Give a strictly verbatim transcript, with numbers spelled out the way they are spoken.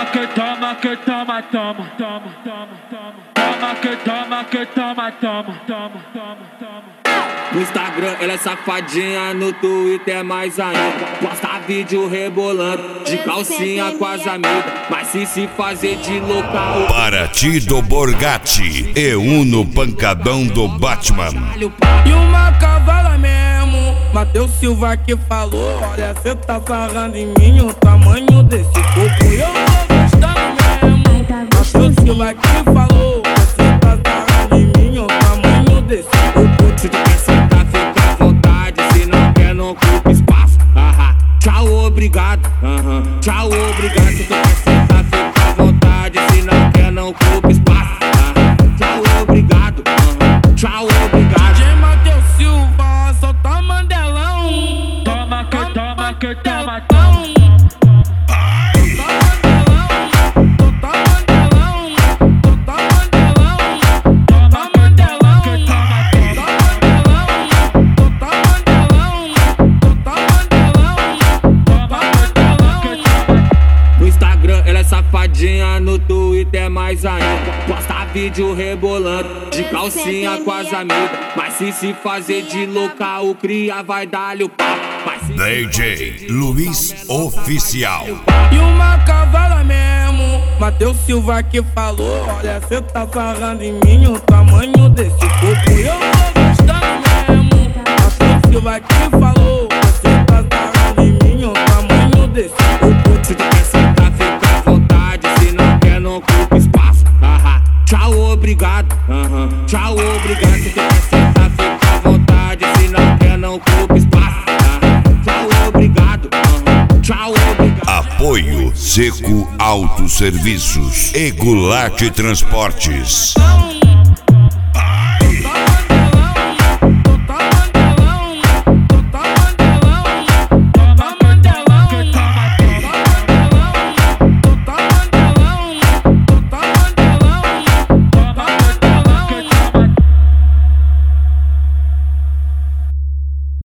que toma, que toma, toma, toma, toma, toma. Toma que toma, que toma, toma, toma, toma, toma. No Instagram ela é safadinha, no Twitter é mais ainda. Posta vídeo rebolando, de calcinha com as amigas. Mas se se fazer de local, Paraty do Borgatti e Uno Pancadão do Batman. E uma cavala mesmo, Matheus Silva que falou. Olha, cê tá sarrando em mim o tamanho desse corpo. Eu tô gostando mesmo, Matheus Silva que falou. Cê tá sarrando em mim o tamanho desse corpo. se tu quer sentar, fica à vontade. Se não quer, não ocupa espaço. Aham, tchau, obrigado. Aham, tchau, obrigado. Se tu quer sentar, fica à vontade. Se não quer, não ocupa espaço. Aham, tchau, obrigado. Aham, tchau, obrigado. D J Matheus Silva, solta Mandelão. Toma que toma, que toma, toma. Safadinha, no Twitter é mais ainda. Posta vídeo rebolando, de calcinha com as amigas. Mas se se fazer de louca, o cria vai dar-lhe o papo. D J Luiz Oficial. E uma cavala mesmo, Matheus Silva que falou. Olha, cê tá sarrando em mim o tamanho desse corpo. Eu tô gostando mesmo, Matheus Silva que falou. Cê tá sarrando em mim o tamanho desse corpo. Se tu quer sentar, fica à vontade. Se não quer, não ocupa espaço. Aham, tchau, obrigado. Aham, tchau, obrigado. Se tu quer sentar, fica à vontade. Se não quer, não ocupa espaço. Aham, tchau, obrigado. Aham, tchau, obrigado. Apoio Seco Autosserviços e Goulart Transportes. Não.